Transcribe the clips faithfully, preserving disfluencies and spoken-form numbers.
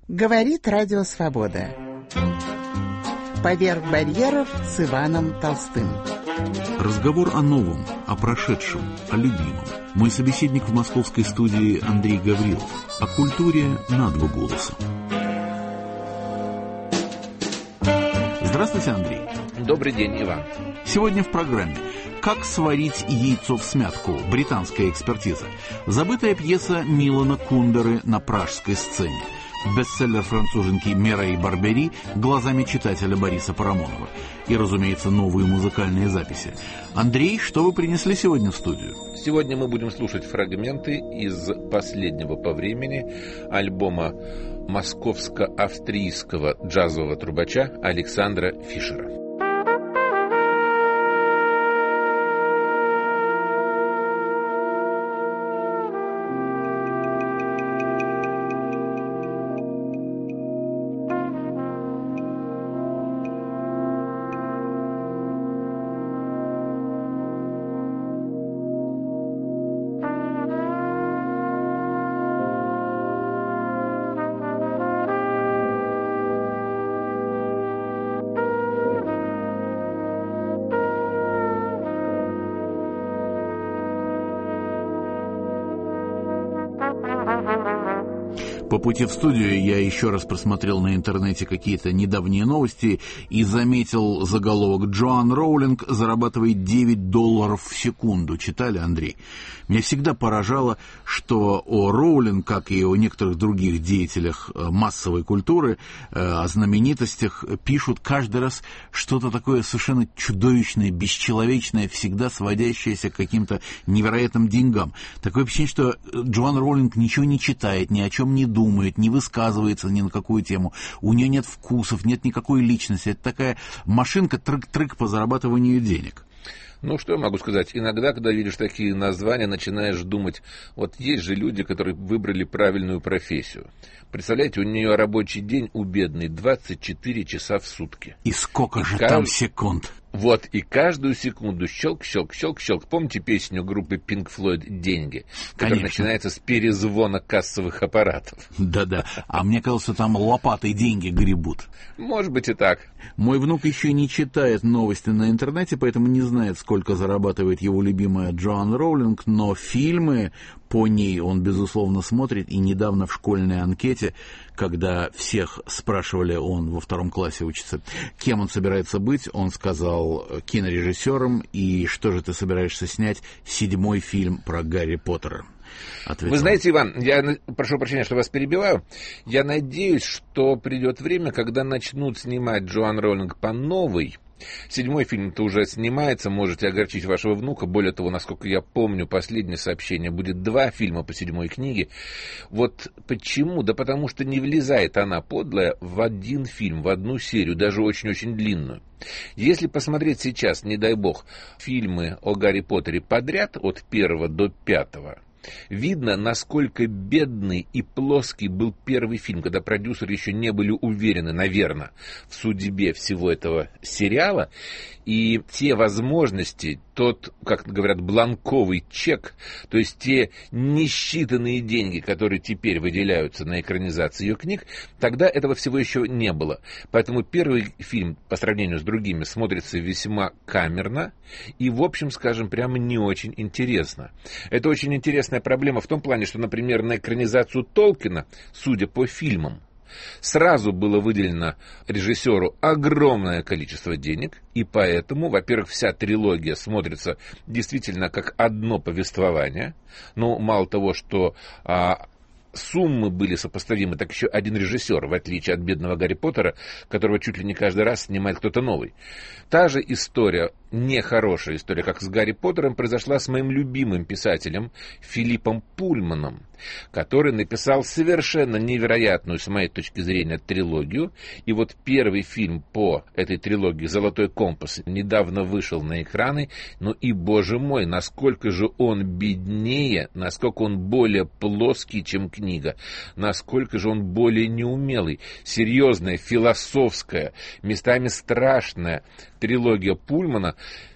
Говорит Радио Свобода. Поверх барьеров с Иваном Толстым. Разговор о новом, о прошедшем, о любимом. Мой собеседник в московской студии Андрей Гаврилов. О культуре на два голоса. Здравствуйте, Андрей. Добрый день, Иван. Сегодня в программе «Как сварить яйцо в смятку. Британская экспертиза». Забытая пьеса Милана Кундеры на пражской сцене. Бестселлер француженки Мирей Барбери глазами читателя Бориса Парамонова. И, разумеется, новые музыкальные записи. Андрей, что вы принесли сегодня в студию? Сегодня мы будем слушать фрагменты из последнего по времени альбома московско-австрийского джазового трубача Александра Фишера. По пути в студию я еще раз просмотрел на интернете какие-то недавние новости и заметил заголовок: «Джоан Роулинг зарабатывает девять долларов в секунду». Читали, Андрей? Меня всегда поражало, что о Роулинг, как и о некоторых других деятелях массовой культуры, о знаменитостях, пишут каждый раз что-то такое совершенно чудовищное, бесчеловечное, всегда сводящееся к каким-то невероятным деньгам. Такое ощущение, что Джоан Роулинг ничего не читает, ни о чем не думает, не высказывается ни на какую тему. У нее нет вкусов, нет никакой личности. Это такая машинка, трык-трык по зарабатыванию денег. Ну, что я могу сказать? Иногда, когда видишь такие названия, начинаешь думать, вот есть же люди, которые выбрали правильную профессию. Представляете, у нее рабочий день у бедной двадцать четыре часа в сутки. И сколько и же кажд... там секунд? Вот, и каждую секунду щелк, щелк, щелк, щелк. Помните песню группы Pink Floyd «Деньги», которая Конечно. начинается с перезвона кассовых аппаратов? Да-да, а мне кажется, там лопатой деньги гребут. Может быть и так. Мой внук еще не читает новости на интернете, поэтому не знает, сколько зарабатывает его любимая Джоан Роулинг, но фильмы по ней он, безусловно, смотрит. И недавно в школьной анкете, когда всех спрашивали, он во втором классе учится, кем он собирается быть, он сказал: кинорежиссером. И что же ты собираешься снять? Седьмой фильм про Гарри Поттера. Ответил. Вы знаете, Иван, я прошу прощения, что вас перебиваю. Я надеюсь, что придет время, когда начнут снимать Джоан Роулинг по новой. Седьмой фильм-то уже снимается, можете огорчить вашего внука. Более того, насколько я помню, последнее сообщение, будет два фильма по седьмой книге. Вот почему? Да потому что не влезает она, подлая, в один фильм, в одну серию, даже очень-очень длинную. Если посмотреть сейчас, не дай бог, фильмы о Гарри Поттере подряд, от первого до пятого, видно, насколько бедный и плоский был первый фильм, когда продюсеры еще не были уверены, наверное, в судьбе всего этого сериала. И те возможности, тот, как говорят, бланковый чек, то есть те несчитанные деньги, которые теперь выделяются на экранизацию ее книг, тогда этого всего еще не было. Поэтому первый фильм, по сравнению с другими, смотрится весьма камерно и, в общем, скажем, прямо не очень интересно. Это очень интересная проблема в том плане, что, например, на экранизацию Толкина, судя по фильмам, сразу было выделено режиссеру огромное количество денег, и поэтому, во-первых, вся трилогия смотрится действительно как одно повествование. Ну, мало того, что а, суммы были сопоставимы, так еще один режиссер, в отличие от бедного Гарри Поттера, которого чуть ли не каждый раз снимает кто-то новый. Та же история, нехорошая история, как с Гарри Поттером, произошла с моим любимым писателем Филиппом Пульманом, который написал совершенно невероятную, с моей точки зрения, трилогию. И вот первый фильм по этой трилогии «Золотой компас» недавно вышел на экраны. Ну и, боже мой, насколько же он беднее, насколько он более плоский, чем книга, насколько же он более неумелый. Серьезная, философская, местами страшная трилогия Пульмана,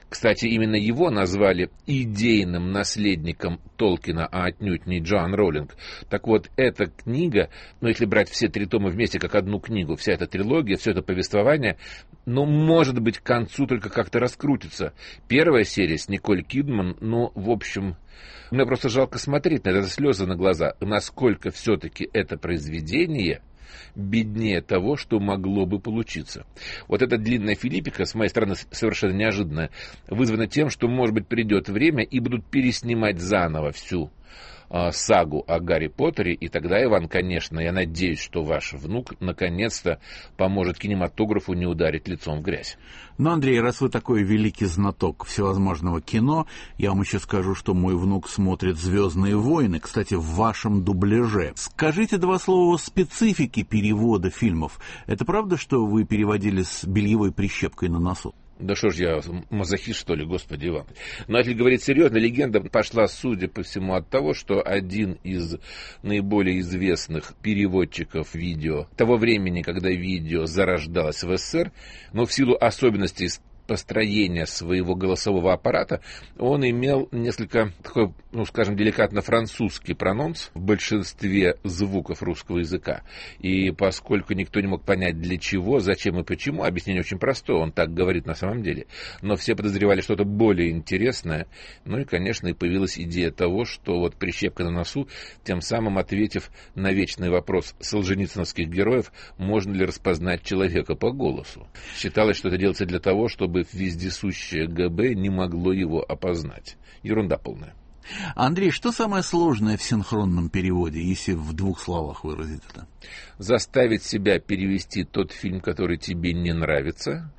Кстати, именно его назвали идейным наследником Толкина, а отнюдь не Джоан Роулинг. Так вот, эта книга, ну, если брать все три тома вместе как одну книгу, вся эта трилогия, все это повествование, ну, может быть, к концу только как-то раскрутится. Первая серия с Николь Кидман, ну, в общем, мне просто жалко смотреть на это, слезы на глаза, насколько все-таки это произведение беднее того, что могло бы получиться. Вот эта длинная филиппика, с моей стороны, совершенно неожиданная, вызвана тем, что, может быть, придет время и будут переснимать заново всю э, сагу о Гарри Поттере, и тогда, Иван, конечно, я надеюсь, что ваш внук наконец-то поможет кинематографу не ударить лицом в грязь. Но, Андрей, раз вы такой великий знаток всевозможного кино, я вам еще скажу, что мой внук смотрит «Звездные войны», кстати, в вашем дубляже. Скажите два слова о специфике перевода фильмов. Это правда, что вы переводили с бельевой прищепкой на носу? Да что ж я, мазохист, что ли, господи, Иван. Но если говорить серьезно, легенда пошла, судя по всему, от того, что один из наиболее известных переводчиков видео того времени, когда видео зарождалось в СССР, но в силу особенностей построения своего голосового аппарата, он имел несколько такой, ну, скажем, деликатно французский прононс в большинстве звуков русского языка. И поскольку никто не мог понять, для чего, зачем и почему, объяснение очень простое, он так говорит на самом деле. Но все подозревали что-то более интересное. Ну и, конечно, и появилась идея того, что вот прищепка на носу, тем самым ответив на вечный вопрос солженицыновских героев, можно ли распознать человека по голосу. Считалось, что это делается для того, чтобы вездесущее ГБ не могло его опознать. Ерунда полная. Андрей, что самое сложное в синхронном переводе, если в двух словах выразить это? Заставить себя перевести тот фильм, который тебе не нравится,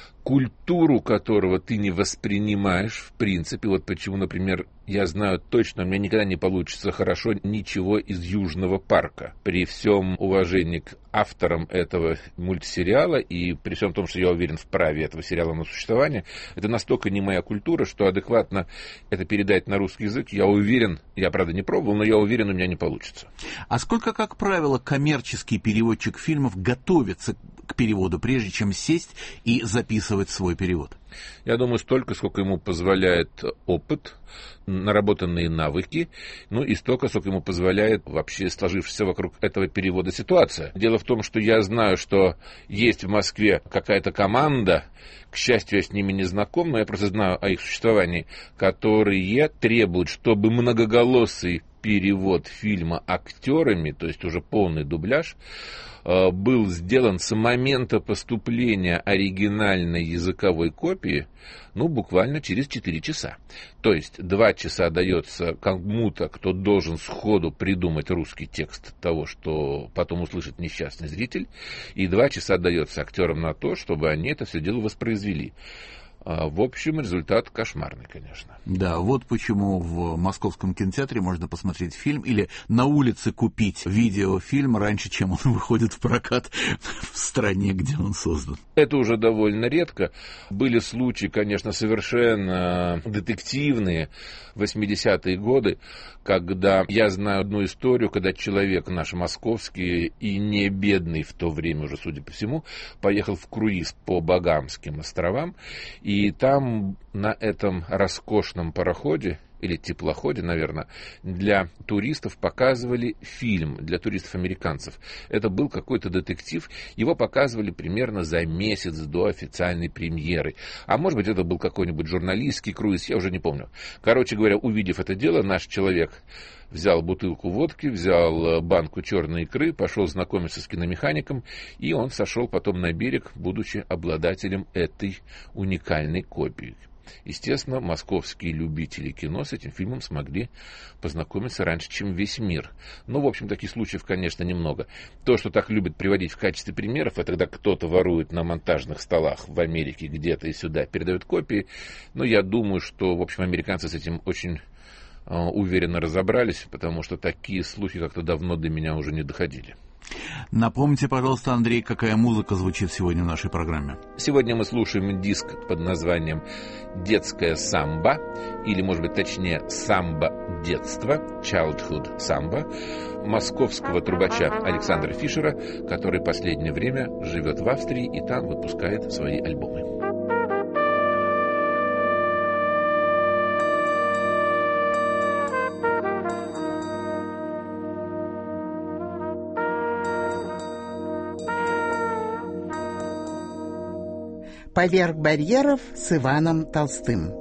культуру которого ты не воспринимаешь в принципе. Вот почему, например, я знаю точно, у меня никогда не получится хорошо ничего из Южного парка. При всем уважении к авторам этого мультсериала и при всем том, что я уверен в праве этого сериала на существование, это настолько не моя культура, что адекватно это передать на русский язык, я уверен, я, правда, не пробовал, но я уверен, у меня не получится. А сколько, как правило, коммерческий переводчик фильмов готовится к переводу, прежде чем сесть и записывать свой перевод? Я думаю, столько, сколько ему позволяет опыт, наработанные навыки, ну и столько, сколько ему позволяет вообще сложившаяся вокруг этого перевода ситуация. Дело в том, что я знаю, что есть в Москве какая-то команда, к счастью, я с ними не знаком, но я просто знаю о их существовании, которые требуют, чтобы многоголосый перевод фильма актерами, то есть уже полный дубляж, был сделан с момента поступления оригинальной языковой копии, ну, буквально через четыре часа. То есть два часа дается кому-то, кто должен сходу придумать русский текст того, что потом услышит несчастный зритель, и два часа дается актерам на то, чтобы они это все дело воспроизвели. В общем, результат кошмарный, конечно. Да, вот почему в Московском кинотеатре можно посмотреть фильм или на улице купить видеофильм раньше, чем он выходит в прокат в стране, где он создан. Это уже довольно редко. Были случаи, конечно, совершенно детективные, восьмидесятые годы, когда я знаю одну историю, когда человек наш московский и не бедный в то время уже, судя по всему, поехал в круиз по Багамским островам, и там на этом роскошном пароходе, или теплоходе, наверное, для туристов показывали фильм, для туристов-американцев. Это был какой-то детектив, его показывали примерно за месяц до официальной премьеры. А может быть, это был какой-нибудь журналистский круиз, я уже не помню. Короче говоря, увидев это дело, наш человек взял бутылку водки, взял банку черной икры, пошел знакомиться с киномехаником, и он сошел потом на берег, будучи обладателем этой уникальной копии. Естественно, московские любители кино с этим фильмом смогли познакомиться раньше, чем весь мир. Но, в общем, таких случаев, конечно, немного. То, что так любят приводить в качестве примеров, это когда кто-то ворует на монтажных столах в Америке где-то и сюда передает копии. Но я думаю, что, в общем, американцы с этим очень э, уверенно разобрались, потому что такие слухи как-то давно до меня уже не доходили. Напомните, пожалуйста, Андрей, какая музыка звучит сегодня в нашей программе. Сегодня мы слушаем диск под названием «Детская самба», или, может быть, точнее, «Самба детства», «Childhood Samba», московского трубача Александра Фишера, который в последнее время живет в Австрии и там выпускает свои альбомы. «Поверх барьеров» с Иваном Толстым.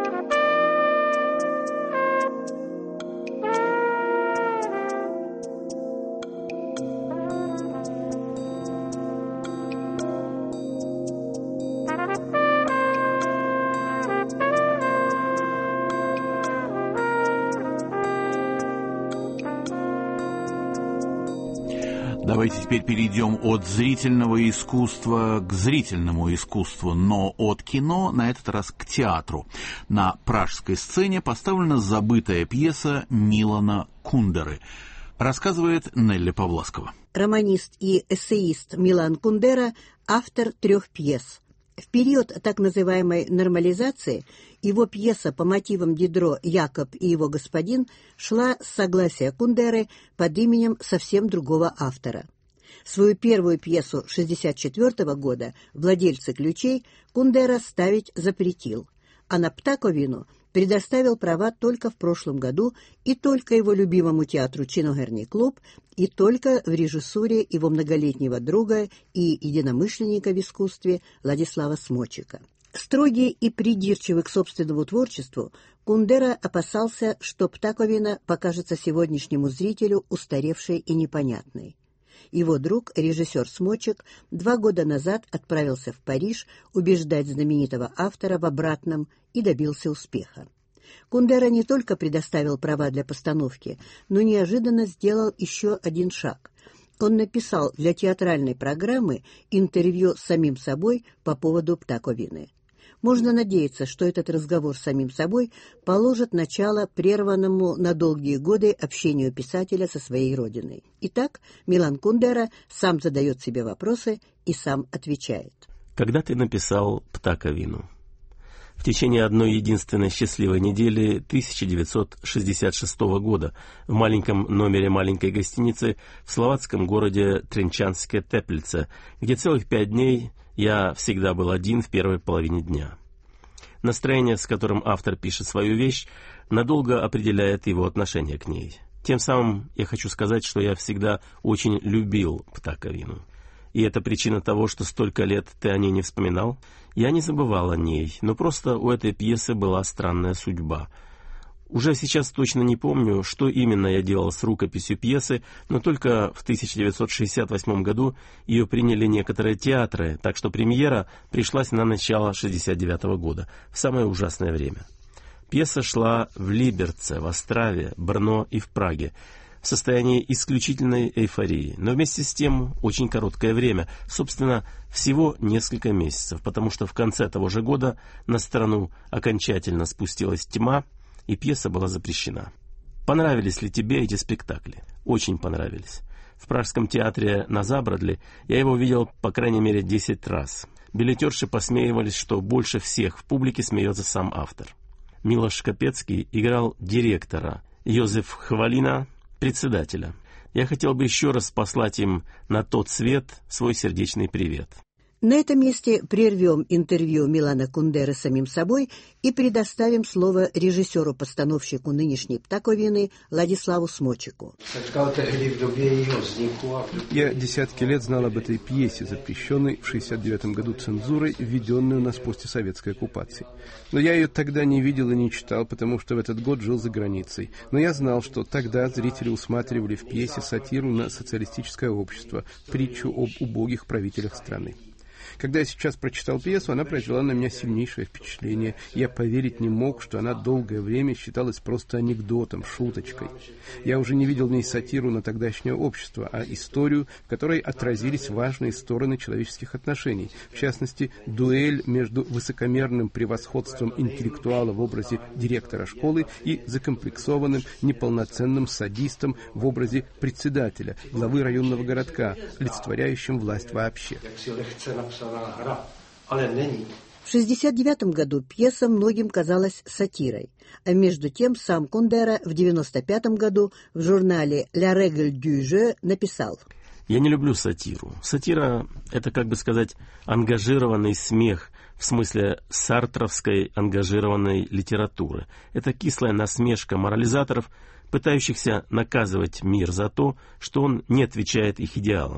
Давайте теперь перейдем от зрительного искусства к зрительному искусству, но от кино на этот раз к театру. На пражской сцене поставлена забытая пьеса Милана Кундеры. Рассказывает Нелли Павласкова. Романист и эссеист Милан Кундера – автор трех пьес. В период так называемой нормализации его пьеса по мотивам Дидро «Якоб и его господин» шла с согласия Кундеры под именем совсем другого автора. Свою первую пьесу шестьдесят четвёртого года «Владельцы ключей» Кундера ставить запретил, а на «Птаковину» предоставил права только в прошлом году и только его любимому театру «Чиногерный клуб», и только в режиссуре его многолетнего друга и единомышленника в искусстве Владислава Смочика. Строгий и придирчивый к собственному творчеству, Кундера опасался, что «Птаковина» покажется сегодняшнему зрителю устаревшей и непонятной. Его друг, режиссер Смочик, два года назад отправился в Париж убеждать знаменитого автора в обратном и добился успеха. Кундера не только предоставил права для постановки, но неожиданно сделал еще один шаг. Он написал для театральной программы интервью с самим собой по поводу «Птаковины». Можно надеяться, что этот разговор с самим собой положит начало прерванному на долгие годы общению писателя со своей родиной. Итак, Милан Кундера сам задает себе вопросы и сам отвечает. Когда ты написал «Птаковину»? В течение одной единственной счастливой недели тысяча девятьсот шестьдесят шестого года в маленьком номере маленькой гостиницы в словацком городе Тренчанская Теплица, где целых пять дней я всегда был один в первой половине дня. Настроение, с которым автор пишет свою вещь, надолго определяет его отношение к ней. Тем самым я хочу сказать, что я всегда очень любил «Птаковину». И это причина того, что столько лет ты о ней не вспоминал? Я не забывал о ней, но просто у этой пьесы была странная судьба. Уже сейчас точно не помню, что именно я делал с рукописью пьесы, но только в тысяча девятьсот шестьдесят восьмом году ее приняли некоторые театры, так что премьера пришлась на начало шестьдесят девятого года, в самое ужасное время. Пьеса шла в Либерце, в Острове, Брно и в Праге, в состоянии исключительной эйфории, но вместе с тем очень короткое время, собственно, всего несколько месяцев, потому что в конце того же года на страну окончательно спустилась тьма, и пьеса была запрещена. Понравились ли тебе эти спектакли? Очень понравились. В Пражском театре на Забродле я его видел по крайней мере десять раз. Билетерши посмеивались, что больше всех в публике смеется сам автор. Милош Капецкий играл директора, Йозеф Хвалина — председателя. Я хотел бы еще раз послать им на тот свет свой сердечный привет. На этом месте прервем интервью Милана Кундеры с самим собой и предоставим слово режиссеру-постановщику нынешней «Птаковины» Владиславу Смочику. Я десятки лет знал об этой пьесе, запрещенной в шестьдесят девятом году цензурой, введенной у нас после советской оккупации. Но я ее тогда не видел и не читал, потому что в этот год жил за границей. Но я знал, что тогда зрители усматривали в пьесе сатиру на социалистическое общество, притчу об убогих правителях страны. Когда я сейчас прочитал пьесу, она произвела на меня сильнейшее впечатление. Я поверить не мог, что она долгое время считалась просто анекдотом, шуточкой. Я уже не видел в ней сатиру на тогдашнее общество, а историю, в которой отразились важные стороны человеческих отношений. В частности, дуэль между высокомерным превосходством интеллектуала в образе директора школы и закомплексованным неполноценным садистом в образе председателя, главы районного городка, олицетворяющим власть вообще. В шестьдесят девятом году пьеса многим казалась сатирой, а между тем сам Кундера в девяносто пятом году в журнале «La Règle du Jeu» написал: «Я не люблю сатиру. Сатира — это, как бы сказать, ангажированный смех, в смысле сартровской ангажированной литературы. Это кислая насмешка морализаторов, пытающихся наказывать мир за то, что он не отвечает их идеалам.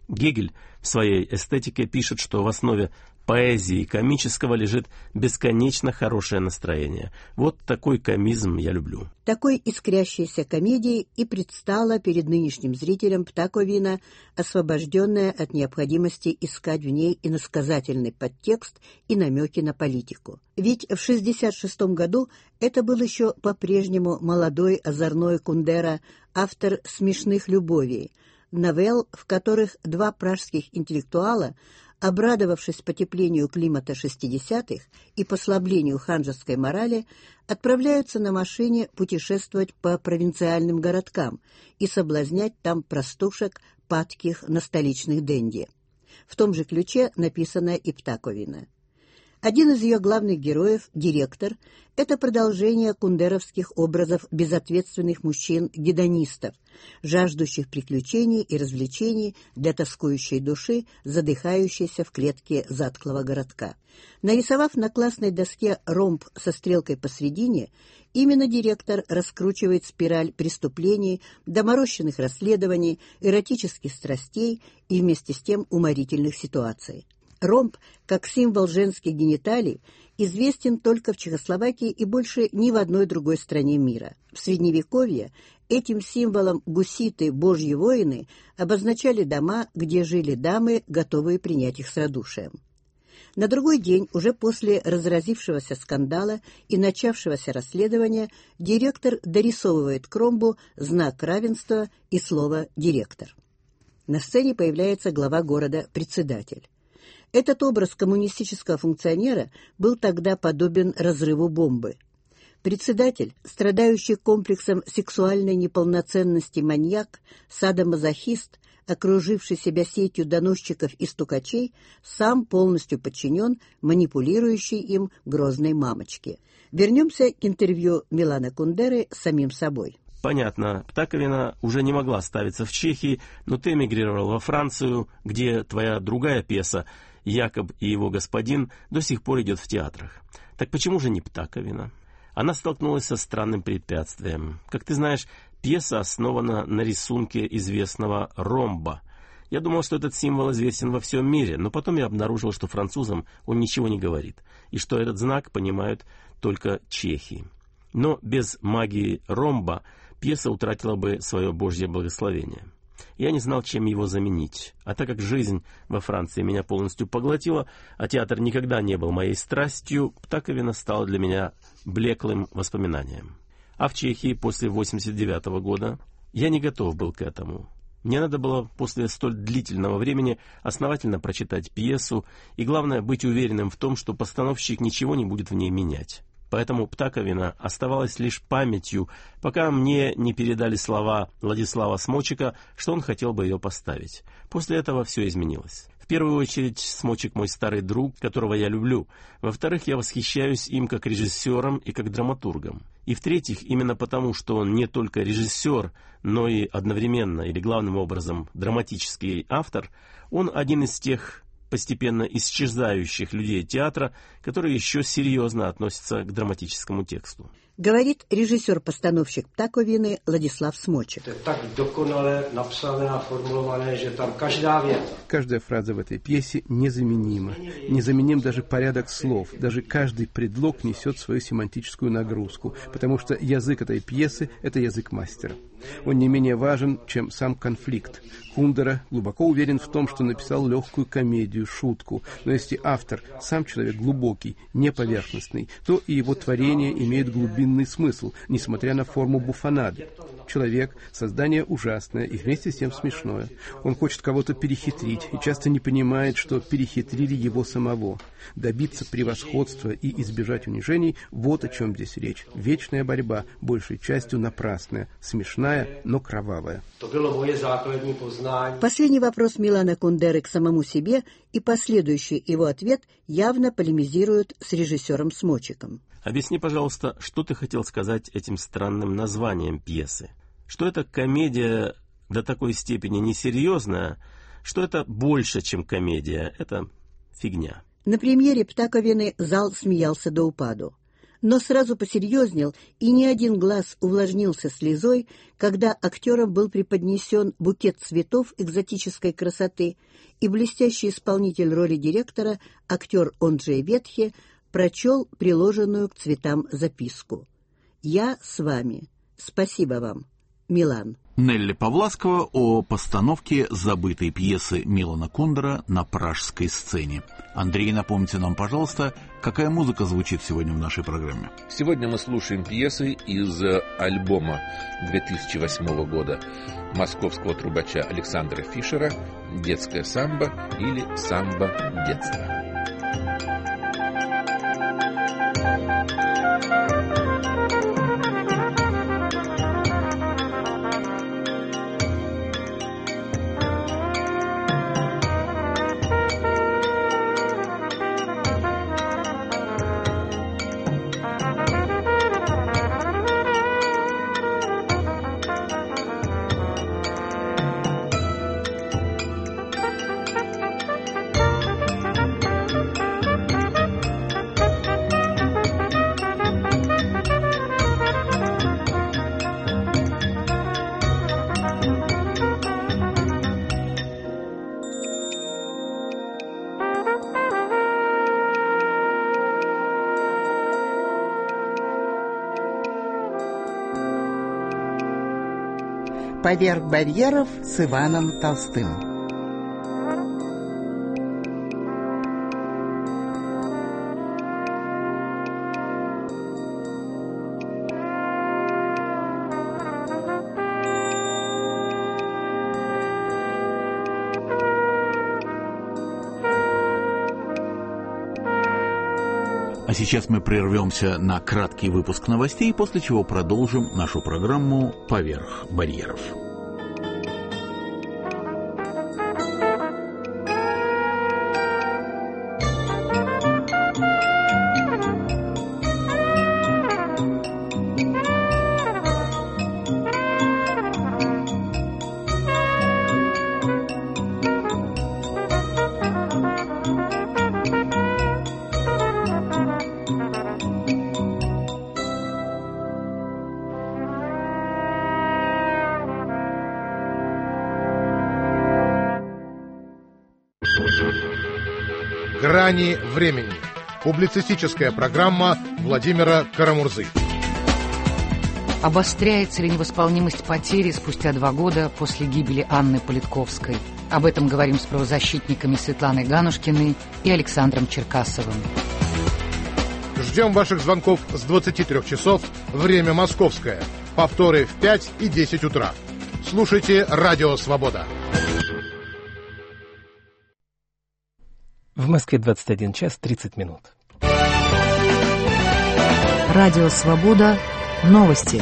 Гегель в своей эстетике пишет, что в основе поэзии комического лежит бесконечно хорошее настроение. Вот такой комизм я люблю. Такой искрящейся комедией и предстала перед нынешним зрителем Птаковина, освобожденная от необходимости искать в ней иносказательный подтекст и намеки на политику. Ведь в шестьдесят шестом году это был еще по-прежнему молодой озорной Кундера, автор «Смешных любовей», новелл, в которых два пражских интеллектуала, обрадовавшись потеплению климата шестидесятых и послаблению ханжеской морали, отправляются на машине путешествовать по провинциальным городкам и соблазнять там простушек, падких на столичных денди. В том же ключе написана и Птаковина. Один из ее главных героев, директор, это продолжение кундеровских образов безответственных мужчин-гедонистов, жаждущих приключений и развлечений для тоскующей души, задыхающейся в клетке затклого городка. Нарисовав на классной доске ромб со стрелкой посредине, именно директор раскручивает спираль преступлений, доморощенных расследований, эротических страстей и вместе с тем уморительных ситуаций. Ромб, как символ женских гениталий, известен только в Чехословакии и больше ни в одной другой стране мира. В Средневековье этим символом гуситы, божьи воины, обозначали дома, где жили дамы, готовые принять их с радушием. На другой день, уже после разразившегося скандала и начавшегося расследования, директор дорисовывает к ромбу знак равенства и слово «директор». На сцене появляется глава города, председатель. Этот образ коммунистического функционера был тогда подобен разрыву бомбы. Председатель, страдающий комплексом сексуальной неполноценности маньяк, садомазохист, окруживший себя сетью доносчиков и стукачей, сам полностью подчинен манипулирующей им грозной мамочке. Вернемся к интервью Милана Кундеры с самим собой. Понятно, Птаковина уже не могла ставиться в Чехии, но ты эмигрировал во Францию, где твоя другая пьеса «Якоб и его господин» до сих пор идет в театрах. Так почему же не Птаковина? Она столкнулась со странным препятствием. Как ты знаешь, пьеса основана на рисунке известного ромба. Я думал, что этот символ известен во всем мире, но потом я обнаружил, что французам он ничего не говорит, и что этот знак понимают только чехи. Но без магии ромба пьеса утратила бы свое божье благословение. Я не знал, чем его заменить. А так как жизнь во Франции меня полностью поглотила, а театр никогда не был моей страстью, Птаковина стала для меня блеклым воспоминанием. А в Чехии после восемьдесят девятого года я не готов был к этому. Мне надо было после столь длительного времени основательно прочитать пьесу и, главное, быть уверенным в том, что постановщик ничего не будет в ней менять. Поэтому Птаковина оставалась лишь памятью, пока мне не передали слова Владислава Смочика, что он хотел бы ее поставить. После этого все изменилось. В первую очередь, Смочик мой старый друг, которого я люблю. Во-вторых, я восхищаюсь им как режиссером и как драматургом. И в-третьих, именно потому, что он не только режиссер, но и одновременно или главным образом драматический автор, он один из тех постепенно исчезающих людей театра, которые еще серьезно относятся к драматическому тексту. Говорит режиссер-постановщик Птаковины Владислав Смочек. Это так доконале написано, формулировано, что там каждая вета. Каждая фраза в этой пьесе незаменима. Незаменим даже порядок слов. Даже каждый предлог несет свою семантическую нагрузку, потому что язык этой пьесы – это язык мастера. Он не менее важен, чем сам конфликт. Кундера глубоко уверен в том, что написал легкую комедию, шутку. Но если автор, сам человек глубокий, не поверхностный, то и его творение имеет глубинный смысл, несмотря на форму буфонады. Человек – создание ужасное и вместе с тем смешное. Он хочет кого-то перехитрить и часто не понимает, что перехитрили его самого. Добиться превосходства и избежать унижений – вот о чем здесь речь. Вечная борьба, большей частью напрасная, смешная, но кровавая. Последний вопрос Милана Кундеры к самому себе и последующий его ответ явно полемизируют с режиссером Смочиком. Объясни, пожалуйста, что ты хотел сказать этим странным названием пьесы? Что это комедия до такой степени несерьезная, что это больше, чем комедия, это фигня. На премьере Птаковины зал смеялся до упаду. но сразу посерьезнел, и ни один глаз увлажнился слезой, когда актерам был преподнесен букет цветов экзотической красоты, и блестящий исполнитель роли директора, актер Онджей Ветхе, прочел приложенную к цветам записку. «Я с вами. Спасибо вам. Милан». Нелли Павласкова о постановке забытой пьесы Милана Кундера на пражской сцене. Андрей, напомните нам, пожалуйста, какая музыка звучит сегодня в нашей программе? Сегодня мы слушаем пьесы из альбома две тысячи восьмого года московского трубача Александра Фишера «Детская самба» или «Самба детства». «Поверх барьеров» с Иваном Толстым. А сейчас мы прервемся на краткий выпуск новостей, после чего продолжим нашу программу «Поверх барьеров». «Грани времени». Публицистическая программа Владимира Карамурзы. Обостряется ли невосполнимость потери спустя два года после гибели Анны Политковской? Об этом говорим с правозащитниками Светланой Ганушкиной и Александром Черкасовым. Ждем ваших звонков с двадцати трёх часов, время московское. Повторы в пять и десять утра. Слушайте «Радио Свобода». В Москве двадцать один час тридцать минут. Радио Свобода. Новости.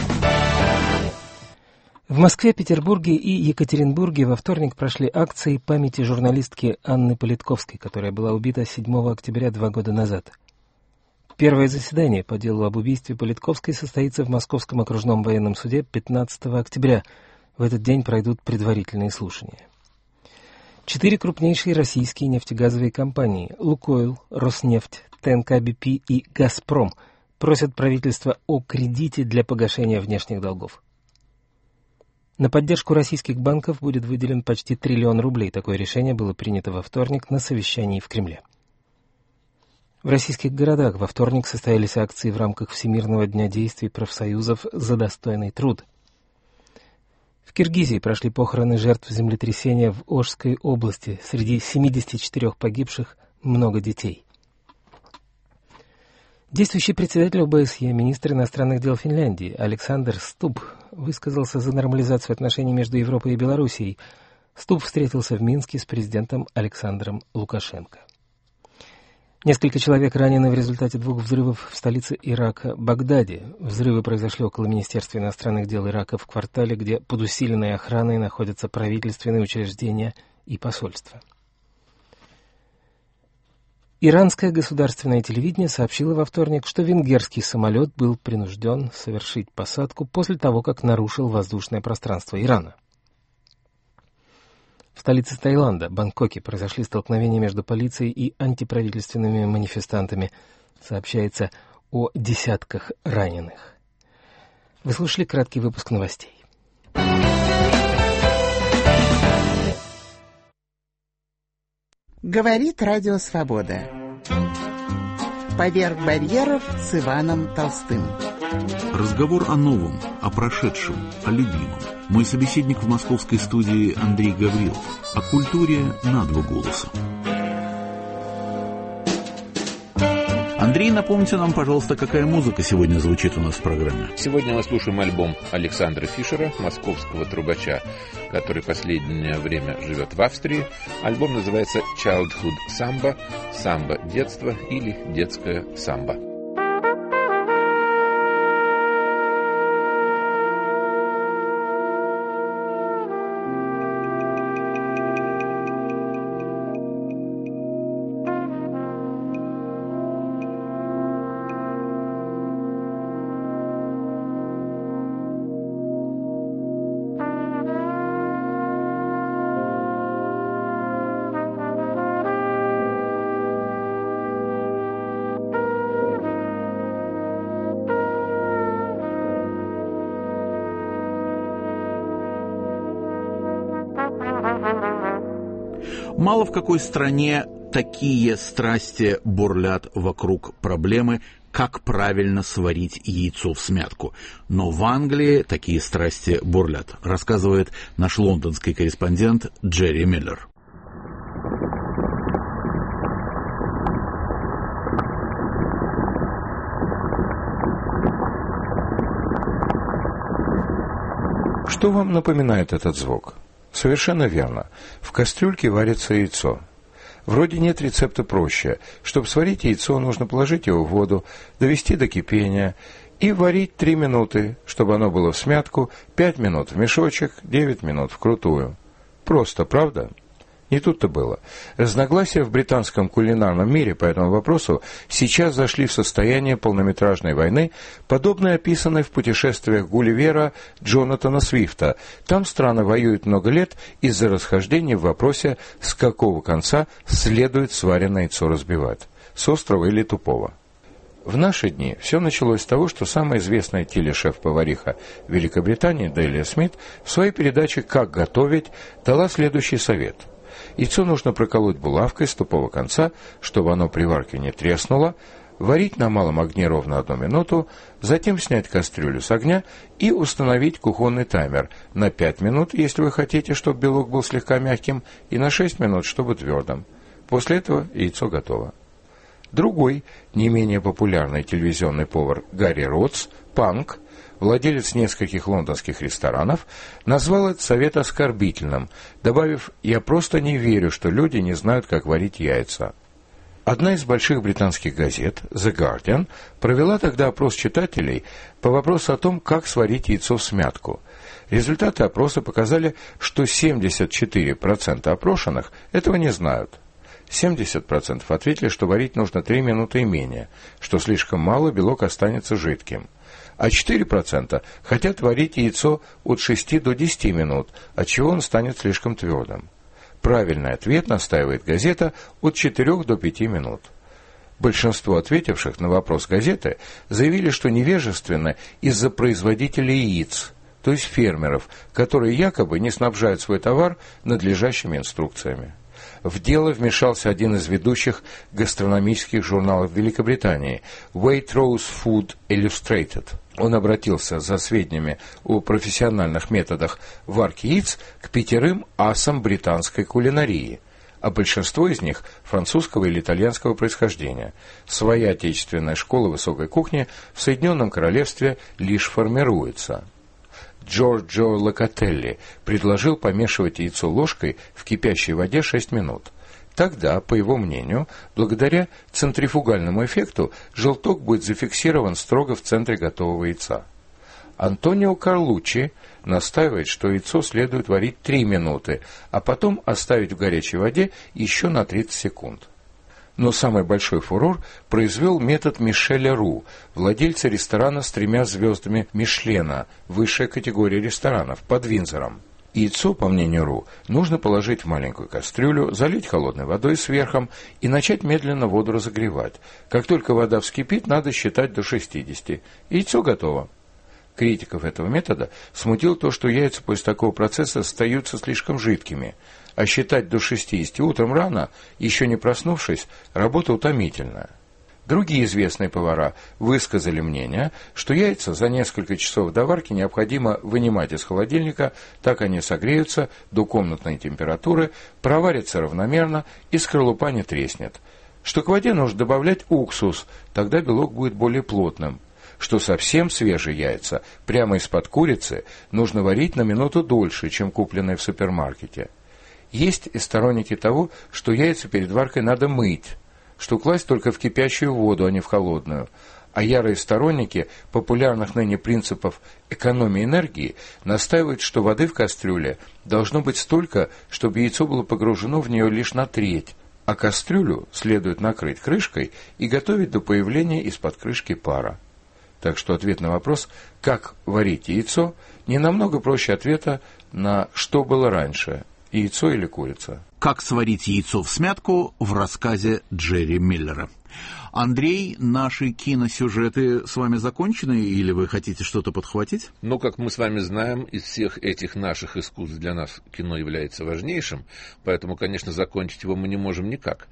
В Москве, Петербурге и Екатеринбурге во вторник прошли акции памяти журналистки Анны Политковской, которая была убита седьмого октября два года назад. Первое заседание по делу об убийстве Политковской состоится в Московском окружном военном суде пятнадцатого октября. В этот день пройдут предварительные слушания. Четыре крупнейшие российские нефтегазовые компании – «Лукойл», «Роснефть», «ТНК-БП» и «Газпром» просят правительства о кредите для погашения внешних долгов. На поддержку российских банков будет выделен почти триллион рублей. Такое решение было принято во вторник на совещании в Кремле. В российских городах во вторник состоялись акции в рамках Всемирного дня действий профсоюзов «За достойный труд». В Киргизии прошли похороны жертв землетрясения в Ошской области. Среди семидесяти четырёх погибших много детей. Действующий председатель ОБСЕ, министр иностранных дел Финляндии Александр Стуб высказался за нормализацию отношений между Европой и Белоруссией. Стуб встретился в Минске с президентом Александром Лукашенко. Несколько человек ранены в результате двух взрывов в столице Ирака Багдаде. Взрывы произошли около Министерства иностранных дел Ирака в квартале, где под усиленной охраной находятся правительственные учреждения и посольства. Иранское государственное телевидение сообщило во вторник, что венгерский самолет был принужден совершить посадку после того, как нарушил воздушное пространство Ирана. В столице Таиланда, Бангкоке, произошли столкновения между полицией и антиправительственными манифестантами. Сообщается, о десятках раненых. Вы слушали краткий выпуск новостей. Говорит Радио Свобода. Поверх барьеров с Иваном Толстым. Разговор о новом, о прошедшем, о любимом. Мой собеседник в московской студии Андрей Гаврилов. О культуре на два голоса. Андрей, напомните нам, пожалуйста, какая музыка сегодня звучит у нас в программе. Сегодня мы слушаем альбом Александра Фишера, московского трубача, который последнее время живет в Австрии. Альбом называется Childhood Samba, самбо детства или детская самбо. Мало в какой стране такие страсти бурлят вокруг проблемы, как правильно сварить яйцо в смятку. Но в Англии такие страсти бурлят, рассказывает наш лондонский корреспондент Джерри Миллер. Что вам напоминает этот звук? Совершенно верно. В кастрюльке варится яйцо. Вроде нет рецепта проще. Чтобы сварить яйцо, нужно положить его в воду, довести до кипения и варить три минуты, чтобы оно было в смятку, пять минут в мешочек, девять минут вкрутую. Просто, правда? Не тут-то было. Разногласия в британском кулинарном мире по этому вопросу сейчас зашли в состояние полнометражной войны, подобной описанной в путешествиях Гулливера Джонатана Свифта. Там страны воюют много лет из-за расхождения в вопросе, с какого конца следует сваренное яйцо разбивать, с острого или тупого. В наши дни все началось с того, что самая известная телешеф-повариха Великобритании Делия Смит в своей передаче «Как готовить» дала следующий совет. Яйцо нужно проколоть булавкой с тупого конца, чтобы оно при варке не треснуло, варить на малом огне ровно одну минуту, затем снять кастрюлю с огня и установить кухонный таймер на пять минут, если вы хотите, чтобы белок был слегка мягким, и на шесть минут, чтобы твердым. После этого яйцо готово. Другой, не менее популярный телевизионный повар Гарри Ротс, панк, владелец нескольких лондонских ресторанов, назвал этот совет оскорбительным, добавив: «Я просто не верю, что люди не знают, как варить яйца». Одна из больших британских газет, The Guardian, провела тогда опрос читателей по вопросу о том, как сварить яйцо в смятку. Результаты опроса показали, что семьдесят четыре процента опрошенных этого не знают. семьдесят процентов ответили, что варить нужно три минуты и менее, что слишком мало, белок останется жидким. А четыре процента хотят варить яйцо от шести до десяти минут, отчего он станет слишком твердым. Правильный ответ, настаивает газета, от четырёх до пяти минут. Большинство ответивших на вопрос газеты заявили, что невежественны из-за производителей яиц, то есть фермеров, которые якобы не снабжают свой товар надлежащими инструкциями. В дело вмешался один из ведущих гастрономических журналов Великобритании Waitrose Food Illustrated. Он обратился за сведениями о профессиональных методах варки яиц к пятерым асам британской кулинарии, а большинство из них французского или итальянского происхождения. Своя отечественная школа высокой кухни в Соединенном Королевстве лишь формируется. Джорджо Локателли предложил помешивать яйцо ложкой в кипящей воде шесть минут. Тогда, по его мнению, благодаря центрифугальному эффекту, желток будет зафиксирован строго в центре готового яйца. Антонио Карлуччи настаивает, что яйцо следует варить три минуты, а потом оставить в горячей воде еще на тридцать секунд. Но самый большой фурор произвел метод Мишеля Ру, владельца ресторана с тремя звездами Мишлена, высшая категория ресторанов, под Виндзором. Яйцо, по мнению РУ, нужно положить в маленькую кастрюлю, залить холодной водой сверху и начать медленно воду разогревать. Как только вода вскипит, надо считать до шестидесяти. Яйцо готово. Критиков этого метода смутило то, что яйца после такого процесса остаются слишком жидкими, а считать до шестидесяти утром рано, еще не проснувшись, работа утомительная. Другие известные повара высказали мнение, что яйца за несколько часов до варки необходимо вынимать из холодильника, так они согреются до комнатной температуры, проварятся равномерно и скорлупа не треснет. Что к воде нужно добавлять уксус, тогда белок будет более плотным. Что совсем свежие яйца, прямо из-под курицы, нужно варить на минуту дольше, чем купленные в супермаркете. Есть и сторонники того, что яйца перед варкой надо мыть, что класть только в кипящую воду, а не в холодную. А ярые сторонники популярных ныне принципов экономии энергии настаивают, что воды в кастрюле должно быть столько, чтобы яйцо было погружено в нее лишь на треть, а кастрюлю следует накрыть крышкой и готовить до появления из-под крышки пара. Так что ответ на вопрос, как варить яйцо, не намного проще ответа на что было раньше, яйцо или курица. «Как сварить яйцо в смятку» в рассказе Джерри Миллера. Андрей, наши киносюжеты с вами закончены, или вы хотите что-то подхватить? Ну, как мы с вами знаем, из всех этих наших искусств для нас кино является важнейшим, поэтому, конечно, закончить его мы не можем никак.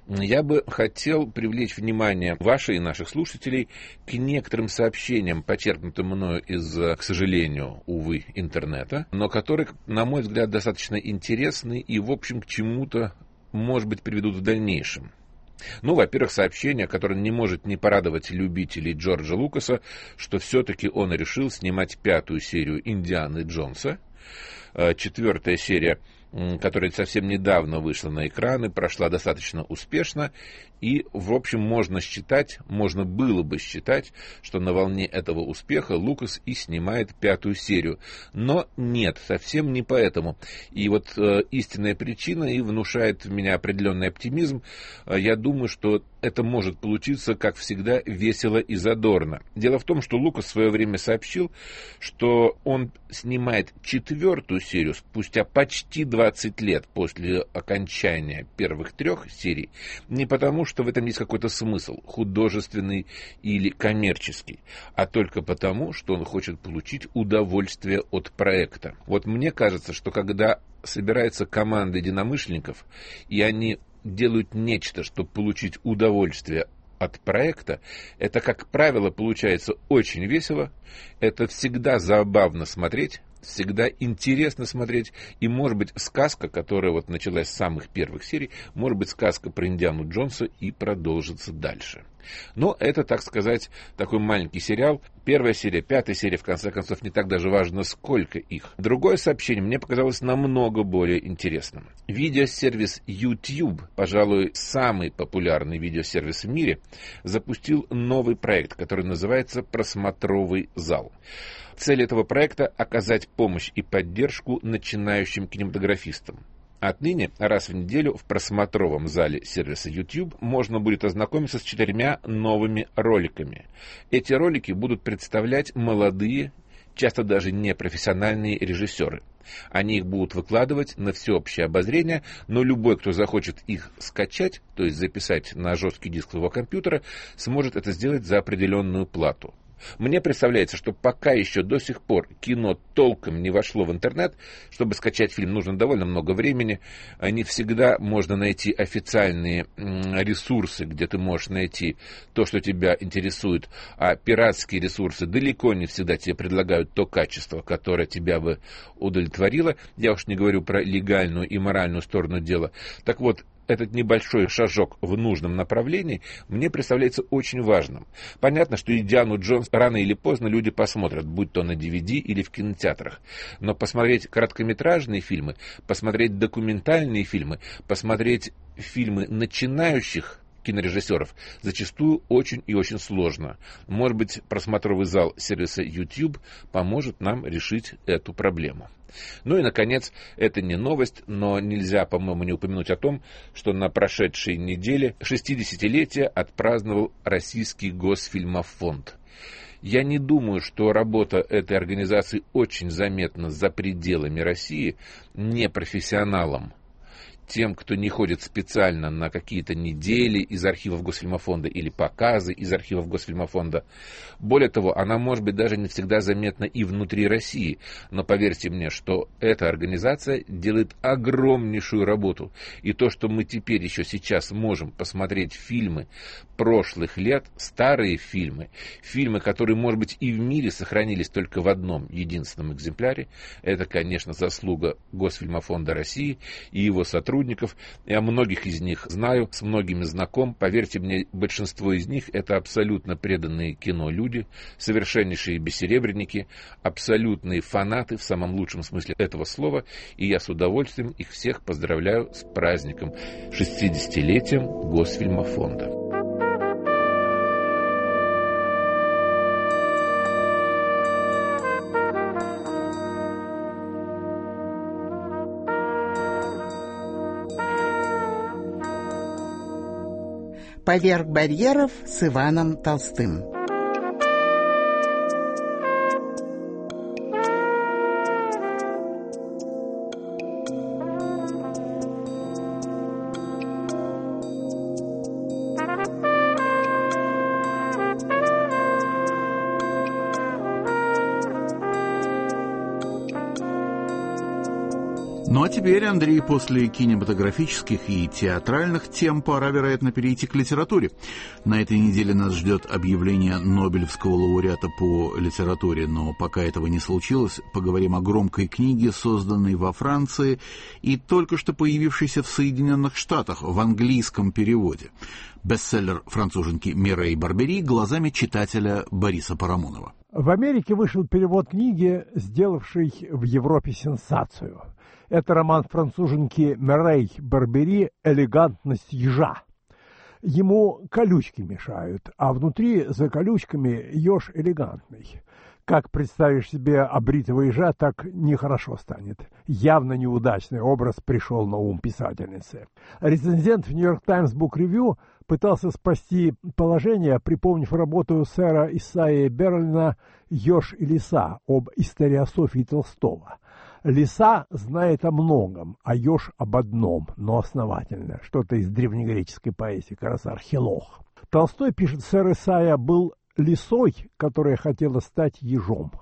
Я бы хотел привлечь внимание ваших и наших слушателей к некоторым сообщениям, почерпнутым мною из, к сожалению, увы, интернета, но которые, на мой взгляд, достаточно интересны и, в общем, к чему-то, может быть, приведут в дальнейшем. Ну, во-первых, сообщение, которое не может не порадовать любителей Джорджа Лукаса, что все-таки он решил снимать пятую серию «Индианы Джонса». Четвертая серия, которая совсем недавно вышла на экраны, прошла достаточно успешно, и, в общем, можно считать, можно было бы считать, что на волне этого успеха Лукас и снимает пятую серию. Но нет, совсем не поэтому. И вот э, истинная причина и внушает в меня определенный оптимизм. Э, я думаю, что это может получиться, как всегда, весело и задорно. Дело в том, что Лукас в свое время сообщил, что он снимает четвертую серию спустя почти двадцать лет после окончания первых трех серий, не потому, что в этом есть какой-то смысл, художественный или коммерческий, а только потому, что он хочет получить удовольствие от проекта. Вот мне кажется, что когда собирается команда единомышленников, и они делают нечто, чтобы получить удовольствие от проекта, это, как правило, получается очень весело, это всегда забавно смотреть, всегда интересно смотреть, и, может быть, сказка, которая вот началась с самых первых серий, может быть, сказка про Индиану Джонса и продолжится дальше. Но это, так сказать, такой маленький сериал. Первая серия, пятая серия, в конце концов, не так даже важно, сколько их. Другое сообщение мне показалось намного более интересным. Видеосервис YouTube, пожалуй, самый популярный видеосервис в мире, запустил новый проект, который называется «Просмотровый зал». Цель этого проекта – оказать помощь и поддержку начинающим кинематографистам. Отныне раз в неделю в просмотровом зале сервиса YouTube можно будет ознакомиться с четырьмя новыми роликами. Эти ролики будут представлять молодые, часто даже непрофессиональные режиссеры. Они их будут выкладывать на всеобщее обозрение, но любой, кто захочет их скачать, то есть записать на жесткий диск своего компьютера, сможет это сделать за определенную плату. Мне представляется, что пока еще до сих пор кино толком не вошло в интернет, чтобы скачать фильм, нужно довольно много времени. Не всегда можно найти официальные ресурсы, где ты можешь найти то, что тебя интересует, а пиратские ресурсы далеко не всегда тебе предлагают то качество, которое тебя бы удовлетворило. Я уж не говорю про легальную и моральную сторону дела. Так вот, этот небольшой шажок в нужном направлении мне представляется очень важным. Понятно, что Индиану Джонс рано или поздно люди посмотрят, будь то на ди ви ди или в кинотеатрах. Но посмотреть короткометражные фильмы, посмотреть документальные фильмы, посмотреть фильмы начинающих кинорежиссеров зачастую очень и очень сложно. Может быть, просмотровый зал сервиса YouTube поможет нам решить эту проблему. Ну и, наконец, это не новость, но нельзя, по-моему, не упомянуть о том, что на прошедшей неделе шестидесятилетие отпраздновал Российский Госфильмофонд. Я не думаю, что работа этой организации очень заметна за пределами России непрофессионалам, тем, кто не ходит специально на какие-то недели из архивов Госфильмофонда или показы из архивов Госфильмофонда. Более того, она может быть даже не всегда заметна и внутри России. Но поверьте мне, что эта организация делает огромнейшую работу. И то, что мы теперь еще сейчас можем посмотреть фильмы прошлых лет, старые фильмы, фильмы, которые, может быть, и в мире сохранились только в одном единственном экземпляре, это, конечно, заслуга Госфильмофонда России и его сотрудников. Я многих из них знаю, с многими знаком. Поверьте мне, большинство из них это абсолютно преданные кино люди, совершеннейшие бессеребренники, абсолютные фанаты в самом лучшем смысле этого слова. И я с удовольствием их всех поздравляю с праздником, шестидесятилетием Госфильмофонда. «Поверх барьеров» с Иваном Толстым. Ну а теперь, Андрей, после кинематографических и театральных тем пора, вероятно, перейти к литературе. На этой неделе нас ждет объявление Нобелевского лауреата по литературе, но пока этого не случилось, поговорим о громкой книге, созданной во Франции и только что появившейся в Соединенных Штатах в английском переводе. Бестселлер француженки Мирей Барбери глазами читателя Бориса Парамонова. В Америке вышел перевод книги, сделавший в Европе сенсацию. Это роман француженки Мирей Барбери «Элегантность ежа». Ему колючки мешают, а внутри за колючками еж элегантный. Как представишь себе обритого ежа, так нехорошо станет. Явно неудачный образ пришел на ум писательницы. Рецензент в «Нью-Йорк Таймс Бук Ревью» пытался спасти положение, припомнив работу сэра Исаии Берлина «Еж и лиса» об историософии Толстого. Лиса знает о многом, а еж об одном, но основательно. Что-то из древнегреческой поэзии, как раз архилох. Толстой, пишет, сэр Исайя был лисой, которая хотела стать ежом.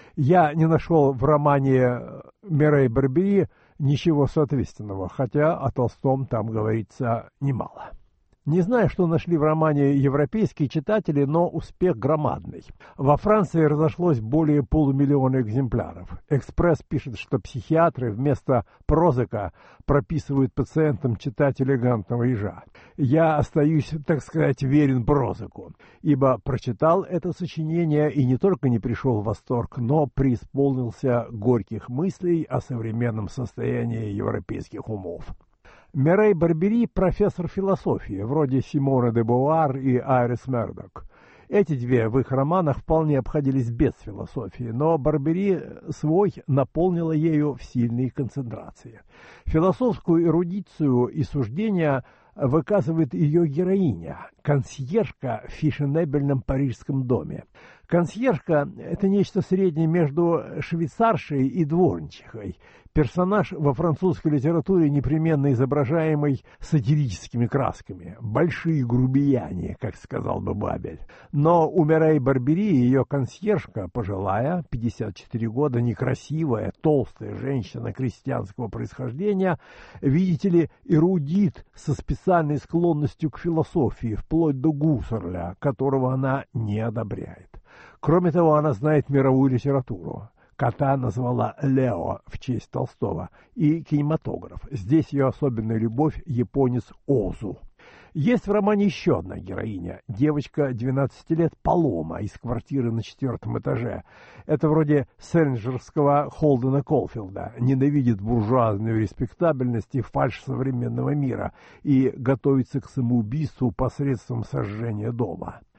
Я не нашел в романе Мирей Барбери ничего соответственного, хотя о Толстом там говорится немало. Не знаю, что нашли в романе европейские читатели, но успех громадный. Во Франции разошлось более полумиллиона экземпляров. «Экспресс» пишет, что психиатры вместо Прозека прописывают пациентам читать «Элегантного ежа». Я остаюсь, так сказать, верен Прозеку, ибо прочитал это сочинение и не только не пришел в восторг, но преисполнился горьких мыслей о современном состоянии европейских умов. Мирей Барбери – профессор философии, вроде Симоны де Бувуар и Айрис Мердок. Эти две в их романах вполне обходились без философии, но Барбери свой наполнила ею в сильной концентрации. Философскую эрудицию и суждения выказывает ее героиня, консьержка в фешенебельном парижском доме. Консьержка – это нечто среднее между швейцаршей и дворничихой. Персонаж во французской литературе, непременно изображаемый сатирическими красками. Большие грубияне, как сказал бы Бабель. Но у Мирей Барбери ее консьержка, пожилая, пятьдесят четыре года, некрасивая, толстая женщина крестьянского происхождения, видите ли, эрудит со специальной склонностью к философии, вплоть до Гуссерля, которого она не одобряет. Кроме того, она знает мировую литературу. Кота назвала Лео в честь Толстого, и кинематограф. Здесь ее особенная любовь — японец Озу. Есть в романе еще одна героиня, девочка двенадцати лет Палома из квартиры на четвертом этаже. Это вроде селлинджерского Холдена Колфилда, ненавидит буржуазную респектабельность и фальшь современного мира и готовится к самоубийству посредством сожжения дома.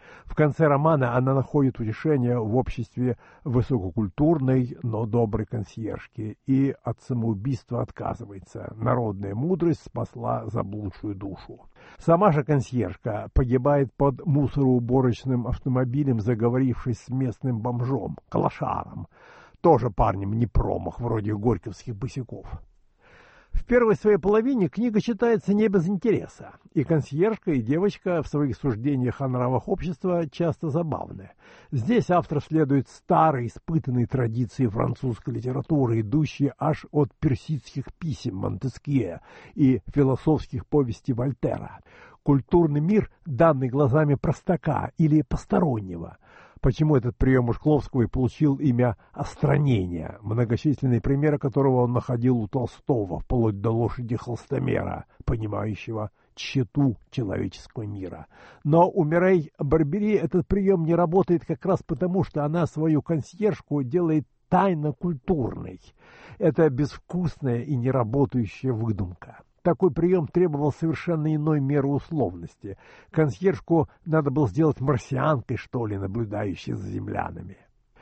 В конце романа она находит утешение в обществе высококультурной, но доброй консьержки и от самоубийства отказывается. Народная мудрость спасла заблудшую душу. Сама же консьержка погибает под мусороуборочным автомобилем, заговорившись с местным бомжом, клошаром, тоже парнем не промах, вроде горьковских босяков. В первой своей половине книга читается не без интереса, и консьержка, и девочка в своих суждениях о нравах общества часто забавны. Здесь автор следует старой, испытанной традиции французской литературы, идущей аж от персидских писем Монтескье и философских повестей Вольтера. Культурный мир, данный глазами простака или постороннего. Почему этот прием у Шкловского и получил имя «остранение», многочисленные примеры которого он находил у Толстого, вплоть до лошади холстомера, понимающего тщету человеческого мира. Но у Мирей Барбери этот прием не работает как раз потому, что она свою консьержку делает тайно культурной. Это безвкусная и неработающая выдумка. Такой прием требовал совершенно иной меры условности. Консьержку надо было сделать марсианкой, что ли, наблюдающей за землянами.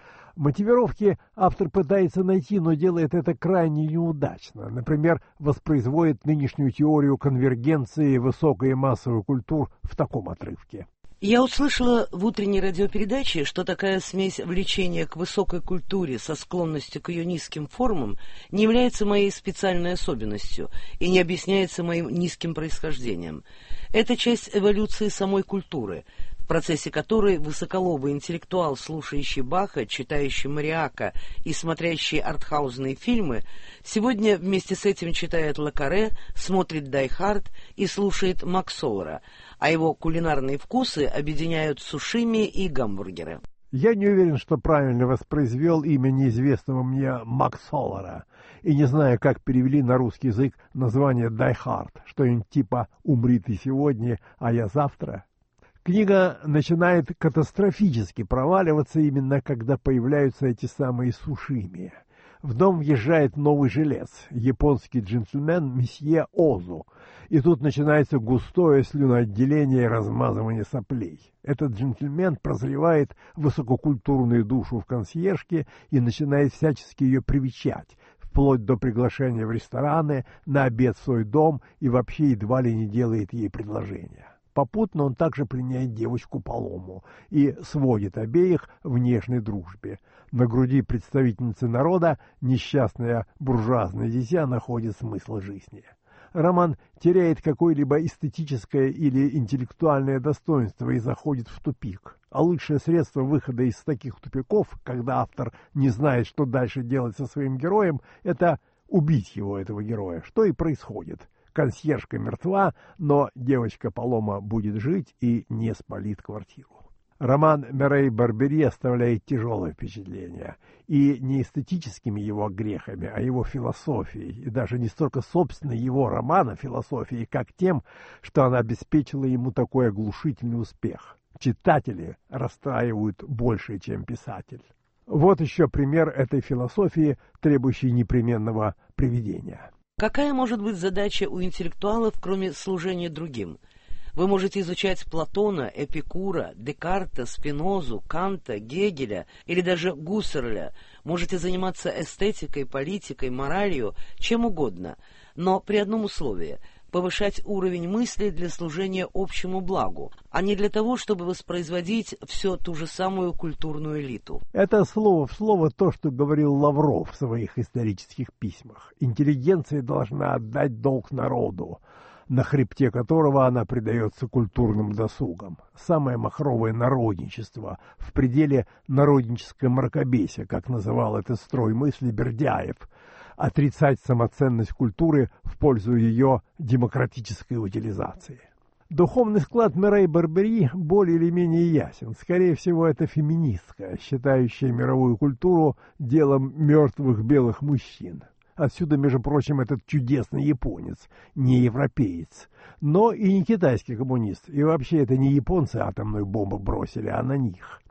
Мотивировки автор пытается найти, но делает это крайне неудачно. Например, воспроизводит нынешнюю теорию конвергенции высокой и массовой культур в таком отрывке. Я услышала в утренней радиопередаче, что такая смесь влечения к высокой культуре со склонностью к ее низким формам не является моей специальной особенностью и не объясняется моим низким происхождением. Это часть эволюции самой культуры, в процессе которой высоколобый интеллектуал, слушающий Баха, читающий Мариака и смотрящий артхаузные фильмы, сегодня вместе с этим читает Ле Карре, смотрит Дай Хард и слушает Максолера, а его кулинарные вкусы объединяют сушими и гамбургеры. Я не уверен, что правильно воспроизвел имя неизвестного мне Максолера, и не знаю, как перевели на русский язык название «Die Hard», что-нибудь типа «Умри ты сегодня, а я завтра». Книга начинает катастрофически проваливаться именно когда появляются эти самые сушими. В дом въезжает новый жилец, японский джентльмен месье Озу, и тут начинается густое слюноотделение и размазывание соплей. Этот джентльмен прозревает высококультурную душу в консьержке и начинает всячески ее привечать, вплоть до приглашения в рестораны, на обед в свой дом и вообще едва ли не делает ей предложения. Попутно он также пленяет девочку Палому и сводит обеих в нежной дружбе. На груди представительницы народа несчастное буржуазное дитя находит смысл жизни. Роман теряет какое-либо эстетическое или интеллектуальное достоинство и заходит в тупик. А лучшее средство выхода из таких тупиков, когда автор не знает, что дальше делать со своим героем, это убить его, этого героя, что и происходит. Консьержка мертва, но девочка Палома будет жить и не спалит квартиру. Роман Мирей Барбери оставляет тяжелое впечатление, и не эстетическими его грехами, а его философией, и даже не столько собственно его романа философией, как тем, что она обеспечила ему такой оглушительный успех. Читатели расстраивают больше, чем писатель. Вот еще пример этой философии, требующей непременного приведения. Какая может быть задача у интеллектуалов, кроме служения другим? Вы можете изучать Платона, Эпикура, Декарта, Спинозу, Канта, Гегеля или даже Гуссерля, можете заниматься эстетикой, политикой, моралью, чем угодно, но при одном условии – повышать уровень мысли для служения общему благу, а не для того, чтобы воспроизводить всю ту же самую культурную элиту. Это слово в слово то, что говорил Лавров в своих исторических письмах. Интеллигенция должна отдать долг народу, на хребте которого она предается культурным досугам. Самое махровое народничество, в пределе народническое мракобесие, как называл этот строй мысли Бердяев, отрицать самоценность культуры в пользу ее демократической утилизации. Духовный склад Мирей Барбери более или менее ясен. Скорее всего, это феминистка, считающая мировую культуру делом мертвых белых мужчин. Отсюда, между прочим, этот чудесный японец, не европеец, но и не китайский коммунист. И вообще это не японцы атомную бомбу бросили, а на них.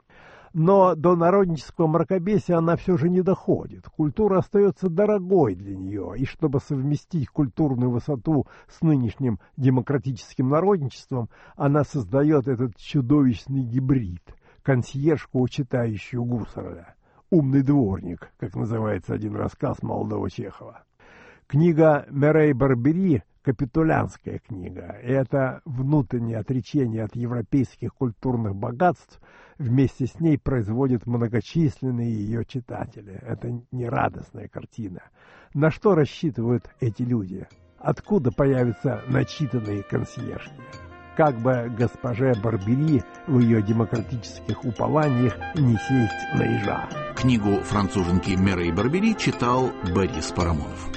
Но до народнического мракобесия она все же не доходит. Культура остается дорогой для нее, и чтобы совместить культурную высоту с нынешним демократическим народничеством, она создает этот чудовищный гибрид, консьержку, читающую Гуссерля. «Умный дворник», как называется один рассказ молодого Чехова. Книга Мюррей Барбери — капитулянская книга. И это внутреннее отречение от европейских культурных богатств вместе с ней производит многочисленные ее читатели. Это нерадостная картина. На что рассчитывают эти люди? Откуда появятся начитанные консьержки? Как бы госпоже Барбери в ее демократических упованиях не сесть на ежа. Книгу француженки Мюррей Барбери читал Борис Парамонов.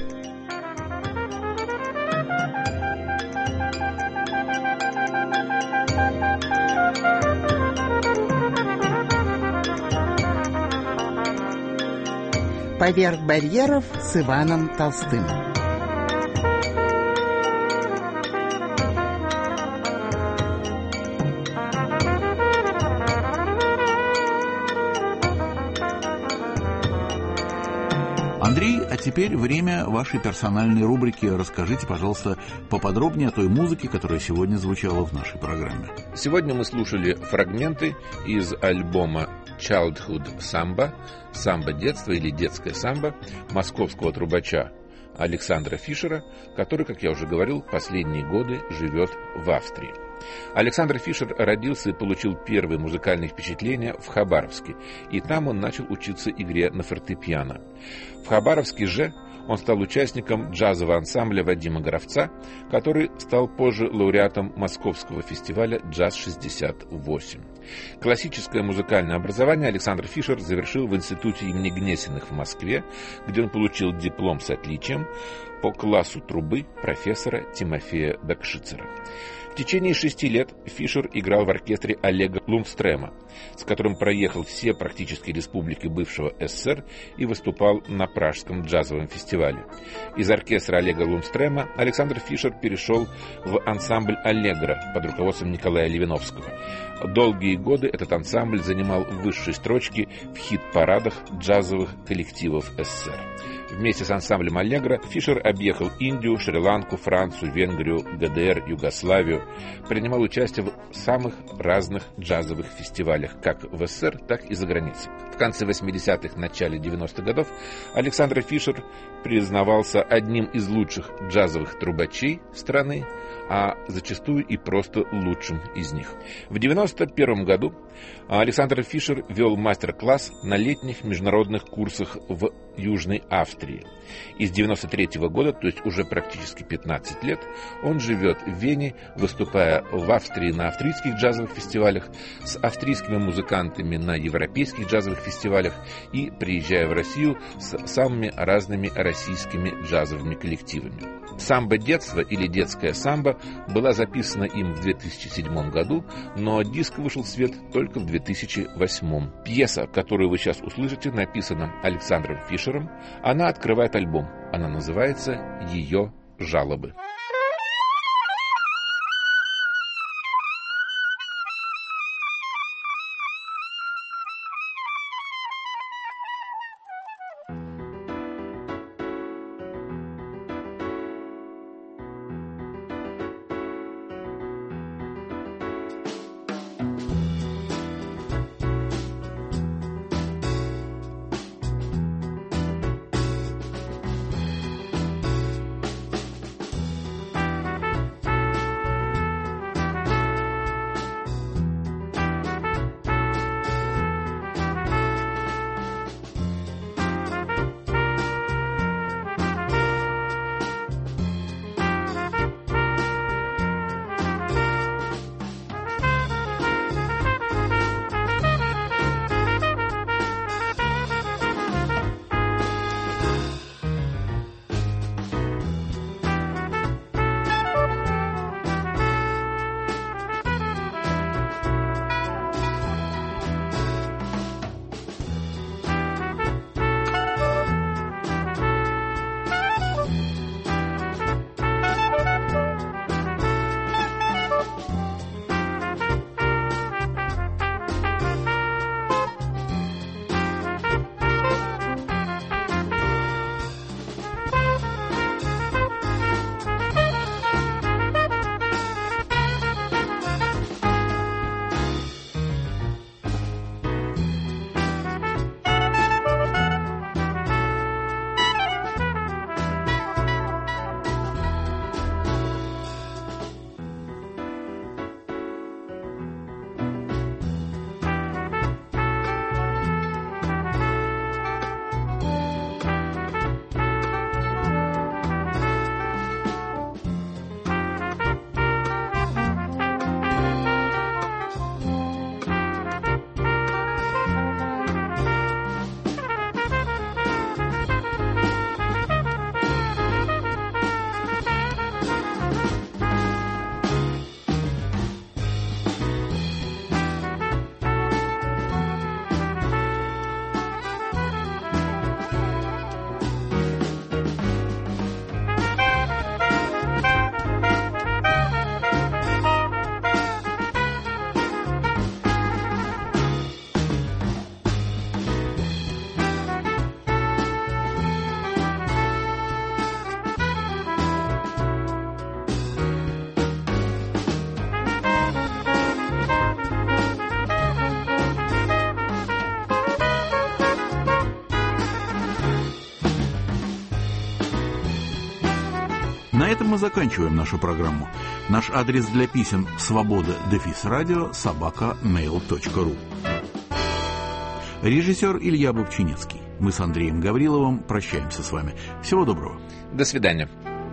«Поверх барьеров» с Иваном Толстым. Андрей, а теперь время вашей персональной рубрики. Расскажите, пожалуйста, поподробнее о той музыке, которая сегодня звучала в нашей программе. Сегодня мы слушали фрагменты из альбома Childhood Samba, самбо детства или детская самбо московского трубача Александра Фишера, который, как я уже говорил, последние годы живет в Австрии. Александр Фишер родился и получил первые музыкальные впечатления в Хабаровске, и там он начал учиться игре на фортепиано. В Хабаровске же он стал участником джазового ансамбля Вадима Горовца, который стал позже лауреатом Московского фестиваля «Джаз-шестьдесят восемь». Классическое музыкальное образование Александр Фишер завершил в институте имени Гнесиных в Москве, где он получил диплом с отличием по классу трубы профессора Тимофея Дакшицера. В течение шести лет Фишер играл в оркестре Олега Лундстрема, с которым проехал все практически республики бывшего СССР и выступал на Пражском джазовом фестивале. Из оркестра Олега Лундстрема Александр Фишер перешел в ансамбль «Аллегро» под руководством Николая Левиновского. Долгие годы этот ансамбль занимал высшие строчки в хит-парадах джазовых коллективов СССР. Вместе с ансамблем «Аллегро» Фишер объехал Индию, Шри-Ланку, Францию, Венгрию, ГДР, Югославию. Принимал участие в самых разных джазовых фестивалях, как в СССР, так и за границей. В конце восьмидесятых, начале девяностых годов Александр Фишер признавался одним из лучших джазовых трубачей страны, а зачастую и просто лучшим из них. В девяносто первом году Александр Фишер вел мастер-класс на летних международных курсах в Южной Австрии. И с девяносто третьего года, то есть уже практически пятнадцать лет, он живет в Вене, выступая в Австрии на австрийских джазовых фестивалях, с австрийскими музыкантами на европейских джазовых фестивалях и приезжая в Россию с самыми разными российскими джазовыми коллективами. «Самбо детства» или «Детская самбо» была записана им в две тысячи седьмом году, но диск вышел в свет только в две тысячи восьмом. Пьеса, которую вы сейчас услышите, написана Александром Фишером. Она открывает альбом. Она называется «Ее жалобы». этом мы заканчиваем нашу программу. Наш адрес для писем свобода дефис радио собака мейл точка ру. Режиссер Илья Бобчинецкий. Мы с Андреем Гавриловым прощаемся с вами. Всего доброго. До свидания.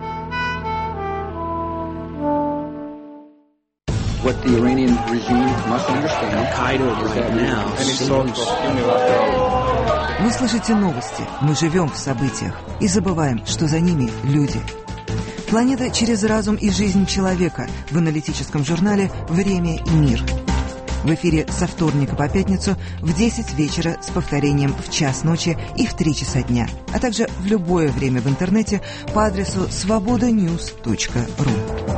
What the Iranian regime must understand is that any sort of unilateral. Вы слышите новости. Мы живем в событиях и забываем, что за ними люди. Планета через разум и жизнь человека в аналитическом журнале «Время и мир». В эфире со вторника по пятницу в десять вечера с повторением в час ночи и в три часа дня, а также в любое время в интернете по адресу свобода ньюс точка ру.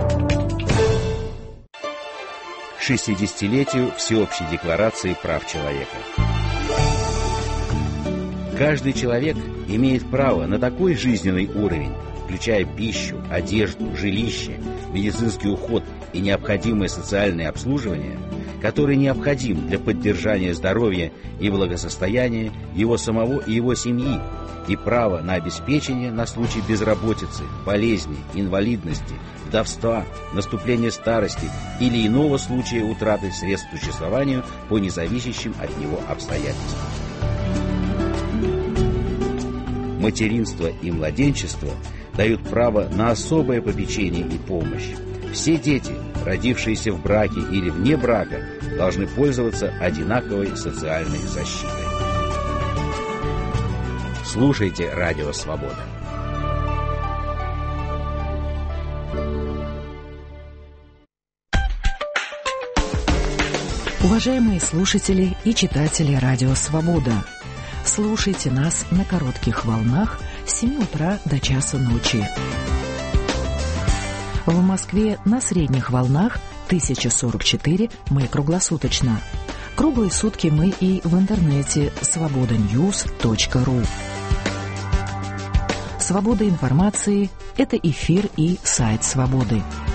К шестидесятилетию Всеобщей декларации прав человека. Каждый человек имеет право на такой жизненный уровень, включая пищу, одежду, жилище, медицинский уход и необходимое социальное обслуживание, который необходим для поддержания здоровья и благосостояния его самого и его семьи, и право на обеспечение на случай безработицы, болезни, инвалидности, вдовства, наступления старости или иного случая утраты средств к существованию по независящим от него обстоятельствам. Материнство и младенчество дают право на особое попечение и помощь. Все дети, родившиеся в браке или вне брака, должны пользоваться одинаковой социальной защитой. Слушайте Радио Свобода. Уважаемые слушатели и читатели Радио Свобода, слушайте нас на коротких волнах с семи утра до часа ночи. В Москве на средних волнах тысяча сорок четыре мы круглосуточно. Круглые сутки мы и в интернете свобода ньюс точка ру. Свобода информации – это эфир и сайт Свободы.